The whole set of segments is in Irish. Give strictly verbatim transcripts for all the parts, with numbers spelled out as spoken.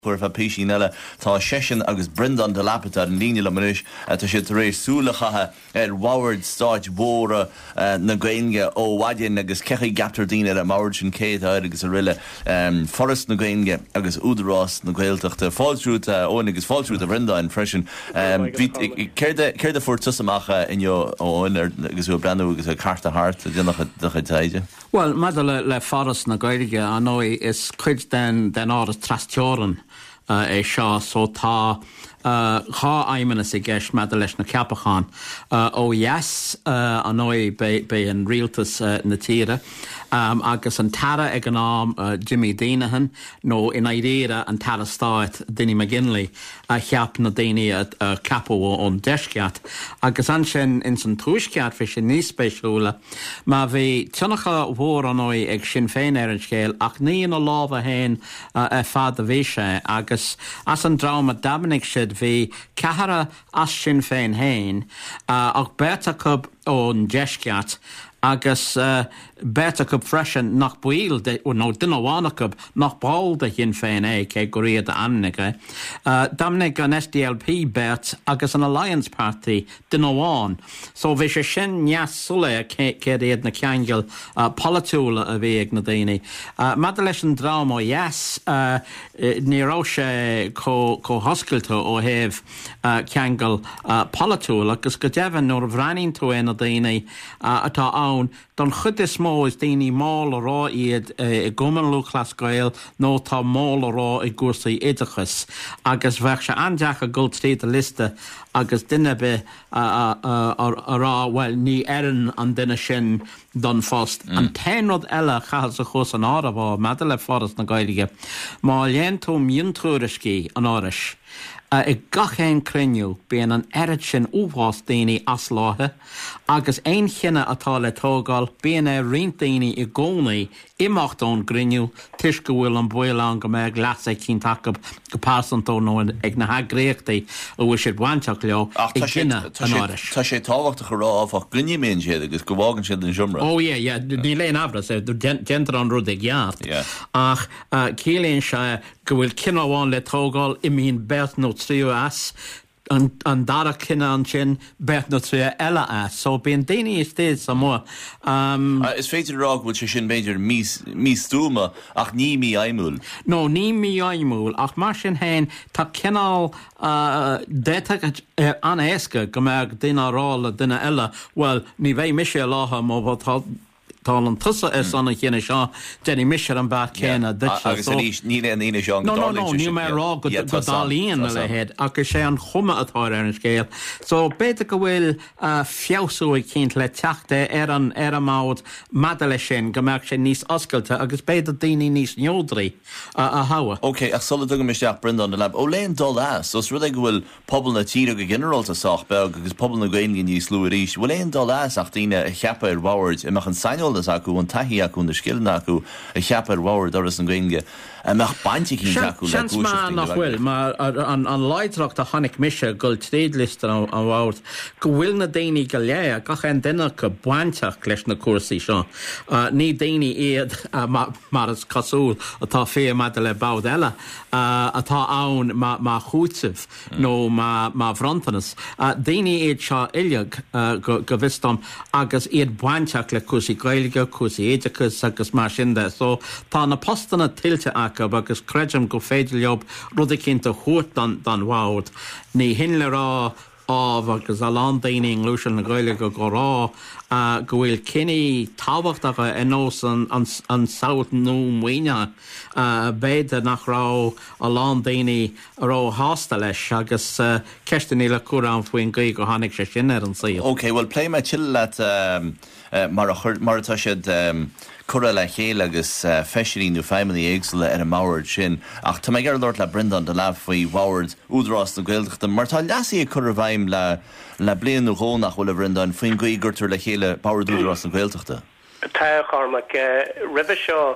chuir fa písí nela tá sesin agus Brendan de Lapita an líne le manis tá sé rééis súlachathe ar Woward Stáit Bóra na Gaeilge ó Wadin agus cechaí gaptar daine a Maurid sin céad agus a riile Forest na Gaeilge agus Údarás na Gaeltachta fáilsrúta ó agus fáilsrúta Brendan freisin céir de fuirtas amach inniu óin agus bhfuil brenn agus a carta hart déanacha taide. Well, madal le, le Forest na Gaeilge an ói is cuid den den áras trasteoran uh, é seo so tá Uh, Chá aimimena sé gceist me leis na ceapachán uh, ó yes uh, an ói be, be an rialtas uh, na tíre um, agus an tara ag an ám uh, Jimmy Dinahan nó in éire an tara stáit Dinny McGinley a uh, cheap na daine a uh, capó ón deisceat agus an sin in san túisceat fi sin níos spéisiúla má bhí tunacha mhór an ói ag sin féin ar an scéil ach níon a lábha héin uh, a fad a bhí sé agus as an drama dabanig siad bhí cehara as sin féin héin uh, ach beta cub ón deisceat agus uh, beta cub freisin nach buil ó nó duine bhána cub nach báil de hin féin é cé go riad a annige. Uh, Damnig an S D L P bet agus an Alliance Party duine bháin. So bhí sé sin neas sula cé réad na ceangel uh, polatúla a bhí ag na daine. Uh, Mada leis an drama yes uh, nírá sé có hoscailta ó héh uh, ceangel uh, polatúla agus go dehann nóair bhreanín tú é na daine uh, atá ann don chud is mó is daoine mála rá iad i gcuman luchlas Gael nó tá mála rá i gúsaí idechas agus bheith se andeach a gult tríad a liste agus duine be rá well ní éan an duine sin don fast mm. An téanrad eile chas a chus an ára mada le Forest na Gaeilge má léon tú mionntrúriscí an áris. Uh, I gachéin criniú bíon an erid sin uháis daoine as láthe agus ein chinine atá le tógáil bíon é rion daoine i gcónaí imacht ón griniú tuis go bhfuil an buile go méid glasé cín take go pásantó nó ag na hagréachtaí a bhfuil siad bhainteach leo i gcinine an áris. Tá sé táhacht a chu rá áfach grinneméon siad agus go bhágann siad an siomra. Ó é, ní léon abras é gentar an rud ag gheart ach cíléonn se go bhfuil cinneháin le tógáil i mín bet nó tríú as an, an dara cinna an sin bet nó tríú eile as so bíon daoine is téad sa mór. Um, uh, is féidir rá bhfuil sé sin méidir mís stúma ach ní mí aimúil. No, ní mí aimúil ach mar sin hain tá cinál uh, déiteach uh, an éasca go mbeadh duine rála duine eile well ní bheith mise látha má bh tá an tusa is anna chéine seo déanaí misir an bad céine agus ní le an ine seo No no no ní mé rá go dalíon le héad agus sé an chuma atá ar an scéal. So béidir go bhfuil fiosú ag cinint le teachta ar an ar an mád mada lei sin go mbeadh sé níos oscailte agus béidir daoine níos neodraí a hawa. Ok, ach sola dugam isteach Brendan de Lab ó léon dul as os rud ag bhfuil pobl na tíre go generalta sách beag agus pobl na Gaeilge níos luú ríis bhfuil léon dul as ach daoine a cheapa ar Woward imach an sainol acu an taí acu na skillna acu a cheapar Woward doras an Gaeilge a meach baintí cín acu le gúis nach bhfuil mar an an leidracht a Hannic Mise gol tréadliste an Woward go bhfuil na daoine go léa gach an duine go bainteach leis na cuasaí seo ní daoine iad mar is cosúil atá fé mada le bád eile atá ann má chútsamh nó má bhrontanas daoine iad seo ileag go bhistom agus iad bainteach le cuasaí Gaeilge cuasaí éidechas agus mar sin de so tá na postanna tiltte acu agus creidem go féidir leob rud a cinnta chuairt dan Woward ní hin le rá ábh agus a lán daoine lúisiil na Gaeilge go rá uh, go bhfuil cinní tábhachtacha in nós an, an, an saout nó muoine uh, béide nach rá a lán daoine rá hásta leis agus uh, ceistení le cúrán faoin gaí go tháinig sé sin ar an saoil. Ok, well play me chill let um, uh, mar atá siad um, cura le chéile agus uh, feisiríú feimení éagsúla ar a Maurid sin ach tá mé gar Lord le Brendan de Lab faoi Woward údrás na Gaeltachta mar tá leasí a cura bhaim le le blianú hónach bhfuil a Brendan faoin gaí gurtar le chéile Woward údrás na Gaeltachta. Tá Cormac ribh seo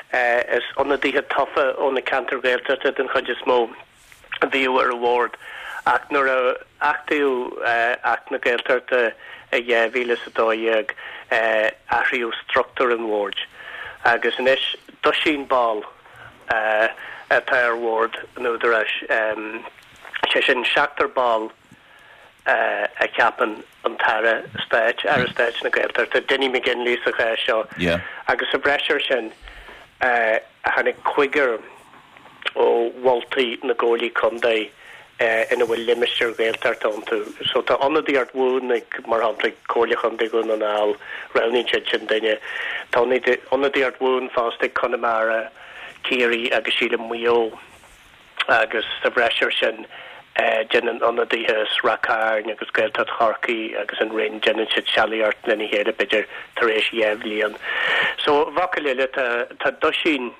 is onna dtíthe tofa ón na Cantar Gaeltachta den chuid is mó a bhíú ar award ach nuair a achtaú ach na Gaeltachta a bhíle sa dóiag Uh, athriú structúr an ward agus inis do sin ball uh, Tyre Ward nuúdar um, sé sin seachtar ball uh, a ceapan an tara stage ar a stage na gaeltar tá Denny McGinley sa ché seo agus a breisiir sin uh, a hannig cuigar ó Walty na ggólaí Condaí uh, ina bhfuil limisteir gaeltar tántú so tá anadí art bhún ag mar hapla cóla Condaí gún an áil raní sin daine tá anadí art bhún fástig Connemara Kiri agus síle muo agus sa breisiir sin Uh, Jennen anadíhes Rakarn agus Gaeltad Harki agus an rin jennen si Chaliart lenny hele bidger Teresh Yevlian. So vakalile ta ta doshin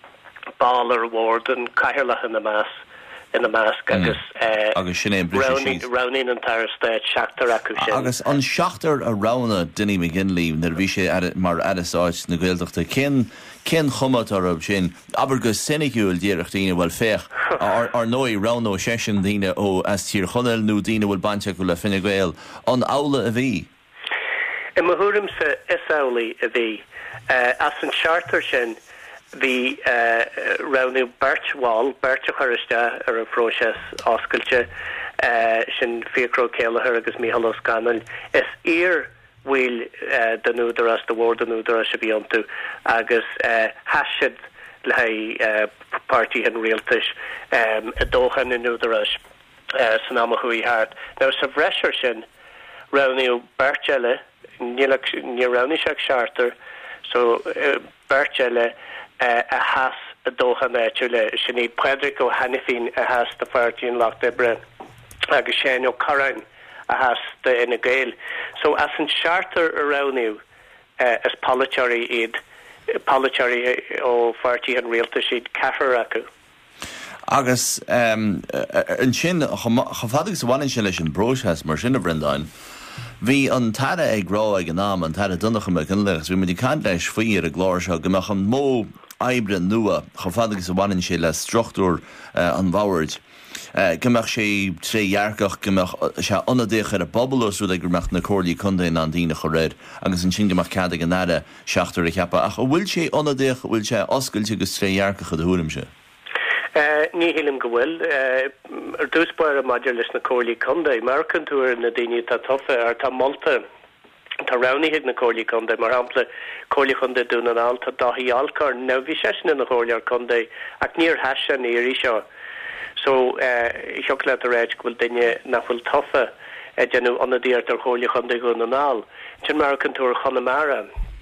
baller ward and kairlach in the mass in the mask agus uh, agus sinné Browning Browning and Tara State Shakhtar akushin. Agus an Shakhtar a Rowna Denny McGinley nar vishe at mar adáit na Gaeltachta ken ken chumat arab sin abergus sinnigiúil díirechttíine bhfuil fech ar ar nói Rowno session díine ó as tír chonel nó díine bhfuil bainte go le Fine Gael an aula a bhí. I mahurim sa is aulaí a bhí as an charter sin the uh, Rownu Birchwall, Birch Harista, or a process Osculture, uh, Shin Fiacro Kelleher, agus Mihalos Ganel, is ear will uh, the Nuderas, the ward the Nuderas should be onto, agus uh, Hashid, Lai uh, Party and Realtish, um, Adohan and Nuderas, uh, Sanamahui Hart. Now, Savresher Shin, Rownu Birchelle, Nirownisha Charter, so uh, Birchelle. Uh, a has a dócha náisiúile sin ní Pedric ó Hanifín a has de fartíín Loch Debre agus sé ó Corain a has de ina Gael. So as an charter around uh, as Polachari iad Polachari ó fartíí an realta siad cafar acu. Agus um, an sin chafadig sa bhain sin leis an broses mar sin a brendáin. Bhí an tada ag rá ag an nám an tada dunnach me an legus, bhí mu dí cant leis faoí ar a glóir seo go meach an mó aibre nua chafadig sa bhain sé le struchtúr uh, an bhhairt. Uh, Gymach sé tre jarcach gymach sé anadéch ar a bobbleos ru ag gymach na cordí condain an dína choréid agus an sin gymach cadig an nada seachtar a cheappa ach bhfuil sé anadéch bhfuil sé oscailte agus tre jarcach a thuúrim se. Uh, ní hilim go bhfuil uh, ar dúspáir a maidir leis na cóirlí condaí mar cantúir na daoine tá tofa ar tá molta tá ranaigh na cóirlí condaí mar hampla cóirlí condaí dún an áil tá dathí alcar ná bhí seisna na cóirlí condaí ach níor heise ní éirí seo so seoch le a réid go bhfuil daine nach bhfuil tofa a genú anadíart ar cóirlí condaí gún an áil tin mar cantúir Connemara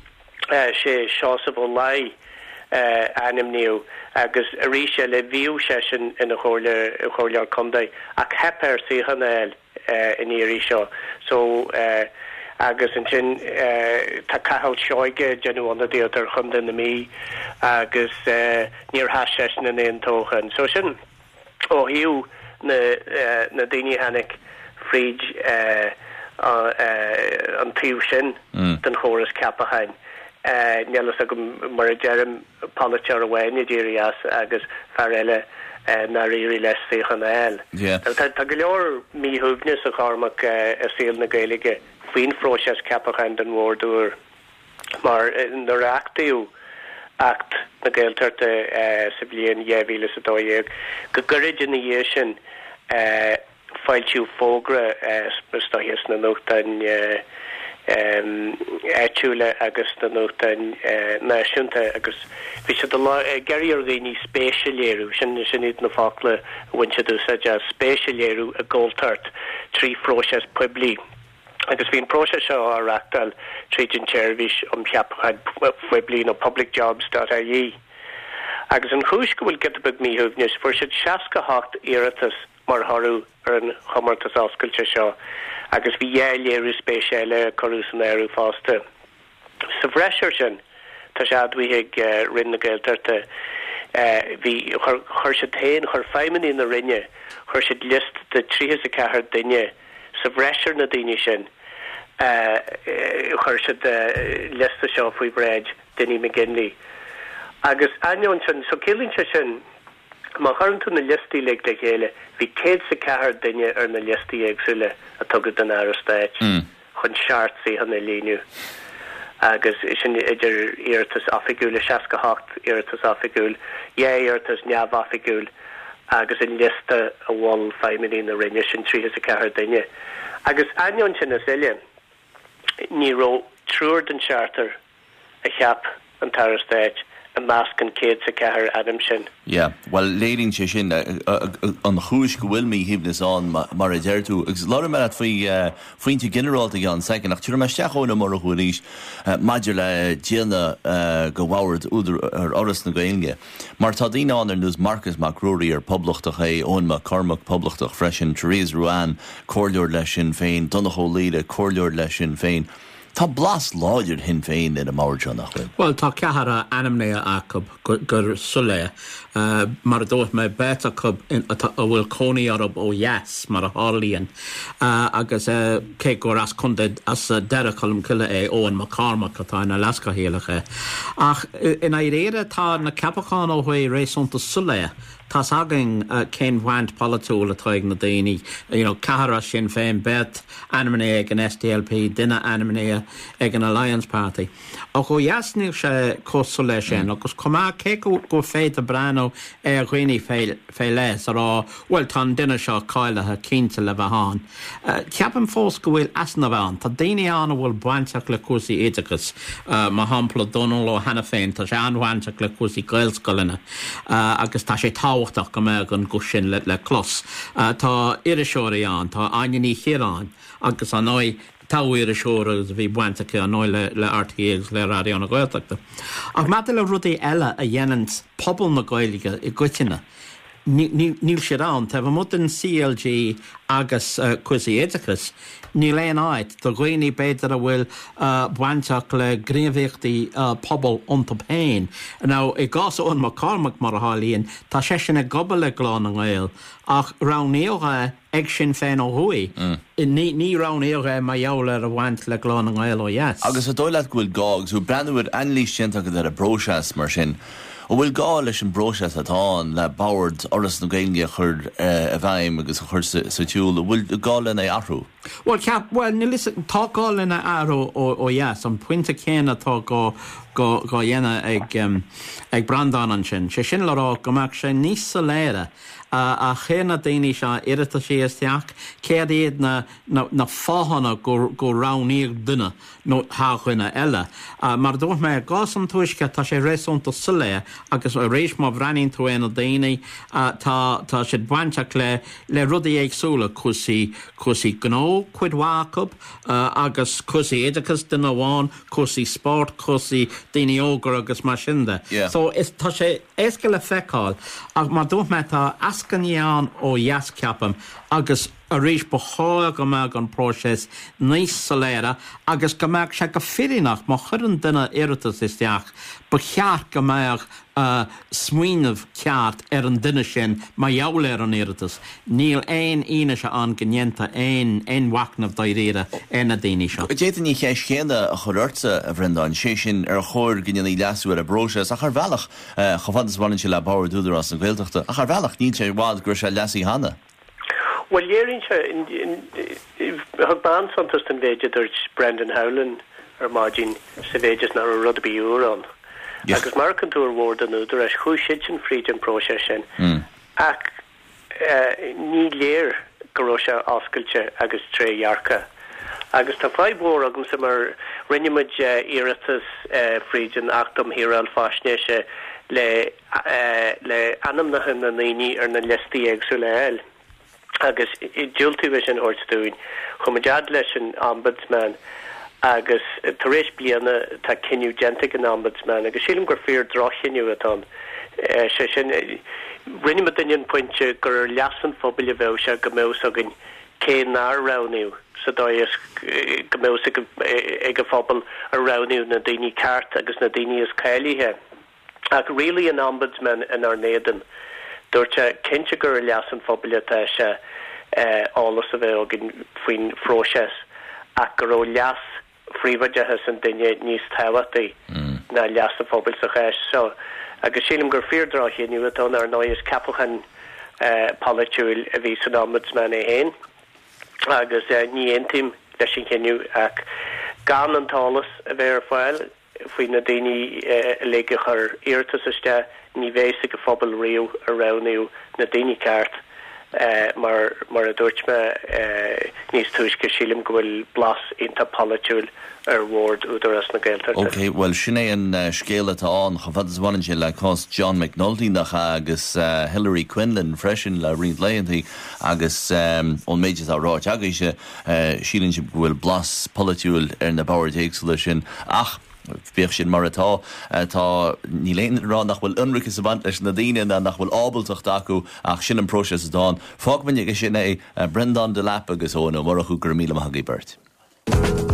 sé seo sa bh lai Uh, anim niu agus a ríise le bhíú sesin ina chóirlear condaí ach hepper sí hanel uh, in éirí seo so uh, agus an sin uh, tá cahall seoige genúna díotar chunda na mí agus uh, níor has sesin in éon tóchan so sin ó hiú na, uh, na daoine hanig fríd uh, uh, uh, an tíú sin mm. den chóras ceapachain. Uh, Nielas a go mar a Jerem Polachar a Wayne Nigerias agus Farella uh, na riri les sechan el. Yeah. Ta ta galeor mi huvnis a charmak uh, a seal na Gaelige Queen Frocias Capachand and Wardur mar in the actiu act na Gaeltarte uh, Siblian Yevilis a doyeg Gagorigination uh Filchu Fogra uh Stohias na Noctan uh Um, Etúile agus den nótain uh, náisiúnta agus bhí sé geirí orgaoí spéisialéirú sin sin iad na fácla bhainte dúsa a spéisialéirú a ggóiltart trí próses puiblí agus bhíon próses seo áreachtal trídin téirbhís an ceapchaid puiblí nó public jobs dot I E agus an chúis go bhfuil gitabag míthúbneis fuair siad seaca hácht iiritas mar tharú ar an chomartas oscailte seo agus bhí dhéiléirú spéisiale choúsan éirú fásta. Sa bhreisiir sin tá sé admhaigh uh, rinn na Gaeltarte bhí chuir sé tain chuir feiminí na rinne chuir siad list de tríhas a cethir duine sa bhreisiir na daoine sin uh, chuir siad uh, lista seo faoi breid Denny McGinley. Agus anion sin so célínse sin má chuintú na listí le le chéile bhí céad sa cethir duine ar na listí éagsúile a tugad den airsteid chun seart sí hanna líniu agus sin idir iartas afigúil seaca hacht iartas afigúil é iartas neamh afigúil agus in lista a bháil feimimií na rinne sin trí a cethir daine. Agus aion sin is ile ní ró trúr den charter a cheap an tarastéid a máscan céad sa cethir adam sin. Yeah, well, léirín sé sin an chúis go bhfuil mí híbnas an mar a deirú, agus lá me faoi faointe generalta gan second nach tíir meisteachóna mar a chuirís maidir le déana go bhhairt úidir ar oras na Gaeilge. Mar tá daoine an ar nús Marcus McRory ar poblachtach é ón ma Cormac poblachtach freisin Therese Ruan cóirleor leis sin féin, Donachó Líle cóirleor leis sin féin. Tá blas láidir hin féin in a máirte nach bhfuil. Well, tá cethara anamnéa acab gur sulé mar dóibh me beta cub a bhfuil cónaí arab ó yes mar a hálíonn agus cé gur as chundé as deiricilm ciile é óin má Cormac atá in Alaska héalacha. Ach in éire tá na capachán ó chuí rééisúnta sulé. Tás agin cén bhaint palatúil a taig na daoine, cehara sin féin bet anamné ag an S D L P, duine anamné ag an Alliance Party. A go jasníil sé cosú lei sin, agus cumá cé go féit a brano é a ghuioine fé leis ará bhfuil tá duine seo cáilethe cínta le bheitán. Ceapan fós go bhfuil asna bheán, tá daoine anna bhfuil bainteach le cuasaí éidechas má hampla Donal ó hena féin, tá sé anhainteach le cuasaí gailscoilena agus tá sé tá go me an go sin le le clos. Tá iriseoirí an, tá ainaní chéráin agus an áid táir a seoras a bhí buintecha an áid le le R T As le radio na Gaeltachta. Ach mata le rudaí eile a dhéanant pobl na Gaeilge i gcuiteanna. Níl sé rán, tá bh mutain C L G agus cuasaí éidechas, níl éon áid, do ghaoine beidir a bhfuil buinteach le gréomhíochtaí pobl ionta péin. Now, i gás ón má Cormac mar a hálíonn, tá sé sin ag gobal le glán an Gael, ach ranéoga ag sin féin ó thuí. Ní ranéoga má jaall ar a bhaint le glán an Gael ó yes. Agus a dóilead go bhfuil gág, so brandúir anlís sinnta go ar a bróseas mar sin. ó bhfuil gá leis an broses atáin le báard oras na Gaeilge chur a bhaim agus chur sa tiúil, bhfuil gá lena ahrú? Well, ceap, well, nílis tá gá lena ahrú ó yes, an puinte céna tá gá go go dhéana ag um, ag brandán an sin. sé sin le rá gomach sé níos sa léire a a chéna daoine se irita sé isteach, céad iad na na, na fáhanna go go raníir duine nó háchuine eile. Uh, mar dúirt me gás an tuisce tá sé rééisúnta sulé agus a rééis má bhreanín tú éana daoine uh, tá tá sé bainteach le le rudaí éagsúla cusaí cusaí gnó chuid bhácab uh, agus cusaí éidechas duine bháin, cusaí sport, cusaí daoine ógur agus mar sinnde. Yeah. So is tá sé éasca le feicáil ach mar dúirt me tá ascaníán ó dheas ceapam agus a rééis ba hála go meag an próses níos saléire agus go meag se go firinach má churann duine iritas isteach ba cheart go meag uh, smuoinmh ceart ar an duine sin má jaall ar an iritas. Níl éon ine se an gnénta éon éon wacnamh daidíre éna daoine seo. Déan ní chéis chéna a chuirta a bhrendáin sé sin ar chóir gine leasú ar a broses a chu bhealach chofantas bhain se le báir dúidir as an Gaeltachta a chu bhealach ní sé bhád gur se leasí hana. Well, yearing in ban santas an vegetors Brendan Howland or margin savages na rugby euron. Yes. Agus markan to award an other as who shitchen freedom process mm. Ak ní léir gorosha osculture agus tre yarka. Agus ta five war agum summer renimaj iratus freedom actum hiral fashneshe le le anam na han na nini er na lesti exulael. Agus Julti vision orstúin chumajad leis an ombudsman agus taréis bliana tá cinniú gentic an ombudsman agus sílim gur fear drochiniu atán sé sin rinne me dain pointse gur leasan fphobal a bheith se go mé agin cé ná raniu sa dóis go mé ag a fphobal a raniu na daoine cart agus na daoine is cailíthe ag really an ombudsman in ar néan. Dúirte cinse gur leasan fphobal se álas a bheith agin faoin fróses ach gur ó leas phríomhaidethe san duine níos táhataí na leasa fphobal sa chéis. So agus sílim gur feardráchéniu atá ar náis capachan polúil a bhí san ombudsman é héin agus ní intim leis sin chéniu ach gan an talas a bheit ar fáil faoi na daoine léige chur iartasiste ní bhéise go phobal riú a raniú na daoine ceart mar mar a dúirt me níos túisce sílim go bhfuil blas inta palatiúil ar ward údar as na Gaeltachta. Ok, well sinné an uh, scéile tá an chafad is bhain sé le cos John McNulty nach agus uh, Hillary Quinlan freisin le riad léantí agus um, ón méidir tá ráit agus uh, sílinn si bhfuil blas palatiúil ar na Bauer Déagsúla sin ach bích sin mar atá tá ní léon rá nach bhfuil unricchas a bhaint leis na daine na nach bhfuil ábalteach acu ach sin an próses dáin. Fágman ag sin é Brendan de Lapp agus óna mar a chu gur míle maithagaí beirt.